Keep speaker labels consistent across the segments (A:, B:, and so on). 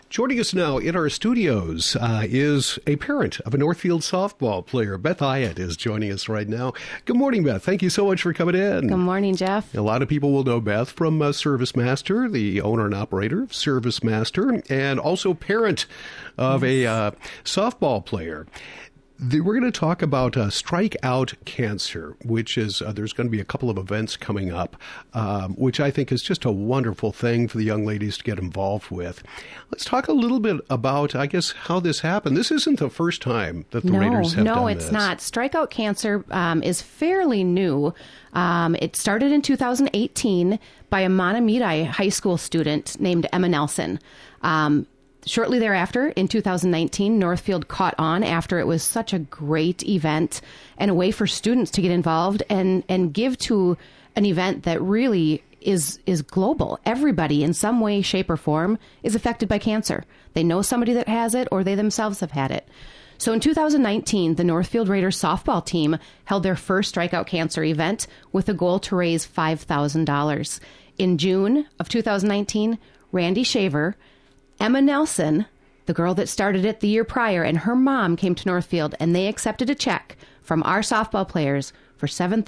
A: Joining us now in our studios is a parent of a Northfield softball player. Beth Hyatt is joining us right now. Good morning, Beth. Thank you so much for coming in.
B: Good morning, Jeff.
A: A lot of people will know Beth from ServiceMaster, the owner and operator of ServiceMaster, and also parent of a softball player. We're going to talk about Strike Out Cancer, which is, there's going to be a couple of events coming up, which I think is just a wonderful thing for the young ladies to get involved with. Let's talk a little bit about, I guess, how this happened. This isn't the first time that the Raiders have done this.
B: No, it's not. Strike Out Cancer is fairly new. It started in 2018 by a Mahtomedi High School student named Emma Nelson. Shortly thereafter, in 2019, Northfield caught on after it was such a great event and a way for students to get involved and give to an event that really is global. Everybody in some way, shape, or form is affected by cancer. They know somebody that has it or they themselves have had it. So in 2019, the Northfield Raiders softball team held their first Strikeout Cancer event with a goal to raise $5,000. In June of 2019, Randy Shaver, Emma Nelson, the girl that started it the year prior, and her mom came to Northfield, and they accepted a check from our softball players for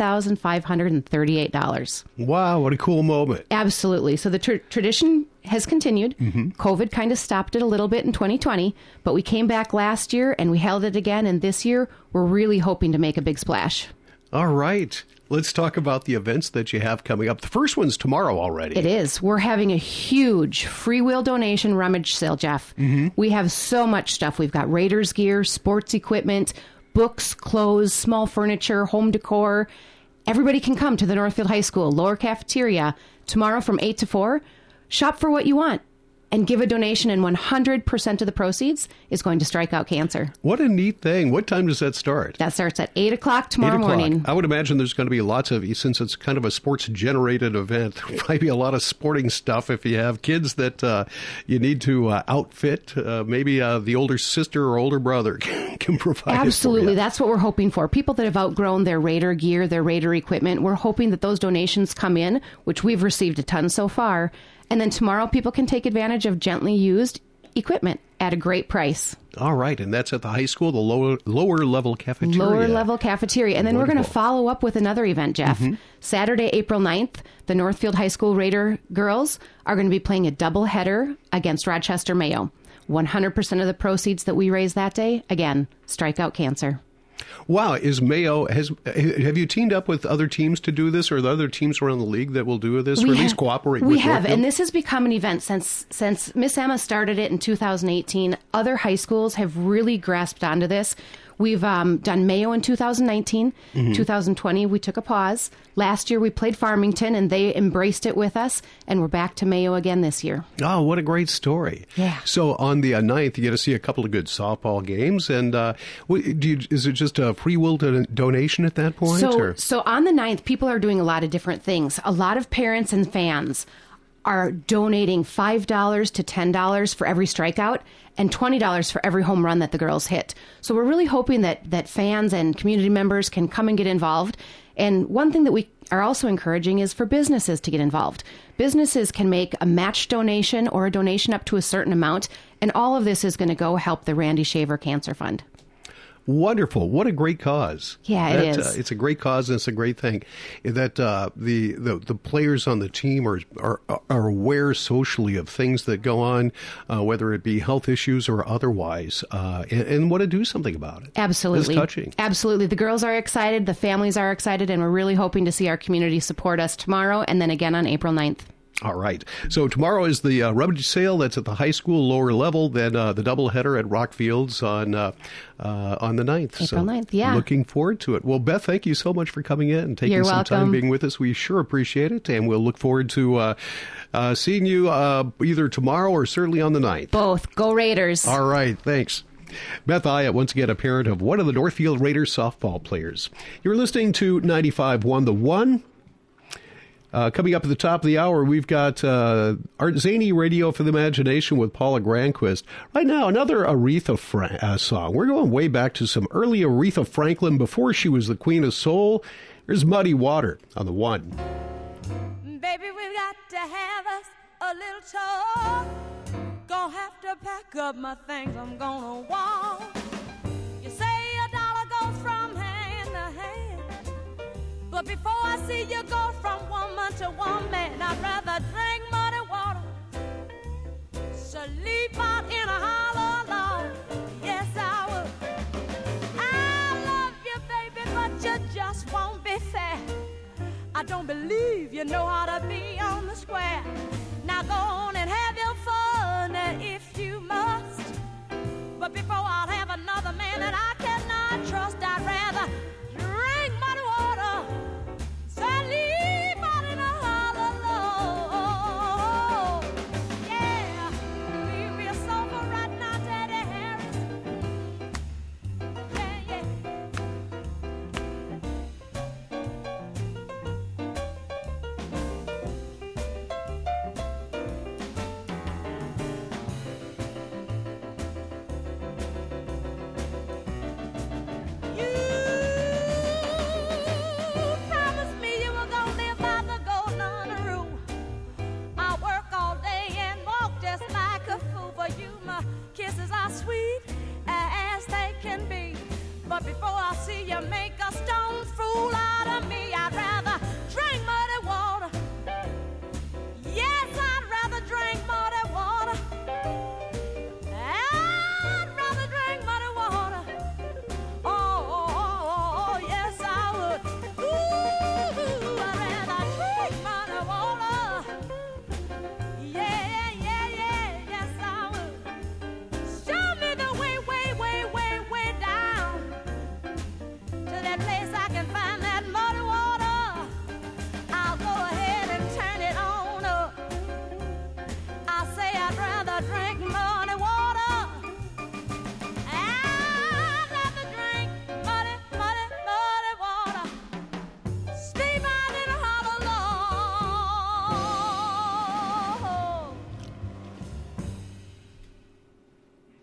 B: $7,538.
A: Wow, what a cool moment.
B: Absolutely. So the tradition has continued. Mm-hmm. COVID kind of stopped it a little bit in 2020, but we came back last year, and we held it again, and this year we're really hoping to make a big splash.
A: All right. Let's talk about the events that you have coming up. The first one's tomorrow already.
B: It is. We're having a huge free will donation rummage sale, Jeff. Mm-hmm. We have so much stuff. We've got Raiders gear, sports equipment, books, clothes, small furniture, home decor. Everybody can come to the Northfield High School lower cafeteria tomorrow from 8 to 4. Shop for what you want and give a donation, and 100% of the proceeds is going to Strike Out Cancer.
A: What a neat thing. What time does that start?
B: That starts at 8 o'clock tomorrow morning.
A: I would imagine there's going to be lots of, since it's kind of a sports-generated event, there might be a lot of sporting stuff if you have kids that you need to outfit. Maybe the older sister or older brother can provide
B: Absolutely.
A: it for you.
B: That's what we're hoping for. People that have outgrown their Raider gear, their Raider equipment, we're hoping that those donations come in, which we've received a ton so far. And then tomorrow, people can take advantage of gently used equipment at a great price.
A: All right. And that's at the high school, the lower level cafeteria.
B: Lower level cafeteria. And then we're going to follow up with another event, Jeff. Mm-hmm. Saturday, April 9th, the Northfield High School Raider girls are going to be playing a doubleheader against Rochester Mayo. 100% of the proceeds that we raise that day, again, Strike Out Cancer.
A: Wow. Have you teamed up with other teams to do this, or are there other teams around the league that will do this, or at least cooperate with
B: We have,
A: Northfield?
B: and this has become an event since Miss Emma started it in 2018. Other high schools have really grasped onto this. We've done Mayo in 2019. Mm-hmm. 2020, we took a pause. Last year, we played Farmington, and they embraced it with us, and we're back to Mayo again this year.
A: Oh, what a great story.
B: Yeah.
A: So on the 9th, you get to see a couple of good softball games, and is it just a free will donation at that point?
B: So on the 9th, people are doing a lot of different things. A lot of parents and fans are donating $5 to $10 for every strikeout and $20 for every home run that the girls hit. So we're really hoping that fans and community members can come and get involved. And one thing that we are also encouraging is for businesses to get involved. Businesses can make a match donation or a donation up to a certain amount, and all of this is going to go help the Randy Shaver Cancer Fund.
A: Wonderful. What a great cause.
B: Yeah, it is.
A: It's a great cause, and it's a great thing that the players on the team are aware socially of things that go on, whether it be health issues or otherwise, and want to do something about it.
B: Absolutely.
A: It's touching.
B: Absolutely. The girls are excited, the families are excited, and we're really hoping to see our community support us tomorrow and then again on April 9th.
A: All right. So tomorrow is the rummage sale. That's at the high school lower level. Then the doubleheader at Rockfields on the 9th.
B: April 9th, yeah.
A: Looking forward to it. Well, Beth, thank you so much for coming in and taking some time being with us. We sure appreciate it, and we'll look forward to seeing you either tomorrow or certainly on the 9th.
B: Both. Go Raiders.
A: All right. Thanks. Beth Hyatt, once again, a parent of one of the Northfield Raiders softball players. You're listening to 95.1 The One. Coming up at the top of the hour, we've got Art Zaney, Radio for the Imagination with Paula Granquist. Right now, another Aretha song. We're going way back to some early Aretha Franklin before she was the Queen of Soul. Here's Muddy Water on the One.
C: Baby, we've got to have us a little talk. gonna have to pack up my things, I'm gonna walk. You say a dollar goes from hand to hand, but before I see you go from woman to woman, I'd rather drink muddy water, sleep out in a hollow log. Yes, I would. I love you, baby, but you just won't be fair. I don't believe you know how to be on the square. Now go on and have your fun if you must, but before I'll have another man that I cannot trust, I'd rather drink muddy water, sleep out in a hollow log. Yeah, leave me a sofa right now, Daddy Harris. Yeah, yeah. Kisses are sweet as they can be, but before I see you make